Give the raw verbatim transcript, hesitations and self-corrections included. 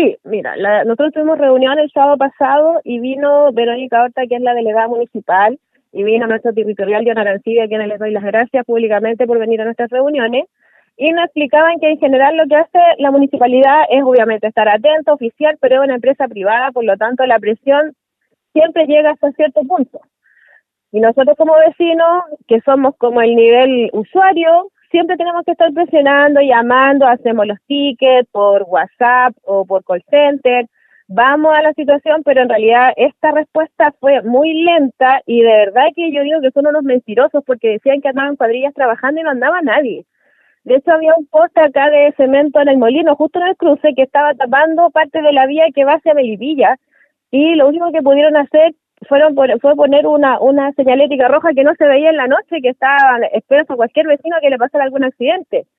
Sí, mira, la, nosotros tuvimos reunión el sábado pasado y vino Verónica Horta, que es la delegada municipal, y vino nuestro territorial, John Arancibia, a quienes les doy las gracias públicamente por venir a nuestras reuniones, y nos explicaban que en general lo que hace la municipalidad es obviamente estar atento, oficial, pero es una empresa privada, por lo tanto la presión siempre llega hasta cierto punto. Y nosotros como vecinos, que somos como el nivel usuario, siempre tenemos que estar presionando, llamando, hacemos los tickets por WhatsApp o por call center, vamos a la situación, pero en realidad esta respuesta fue muy lenta y de verdad que yo digo que son unos mentirosos porque decían que andaban cuadrillas trabajando y no andaba nadie. De hecho había un poste acá de cemento en el molino, justo en el cruce, que estaba tapando parte de la vía que va hacia Melipilla y lo único que pudieron hacer fueron por, fue poner una una señalética roja que no se veía en la noche, que estaba expreso a cualquier vecino que le pasara algún accidente.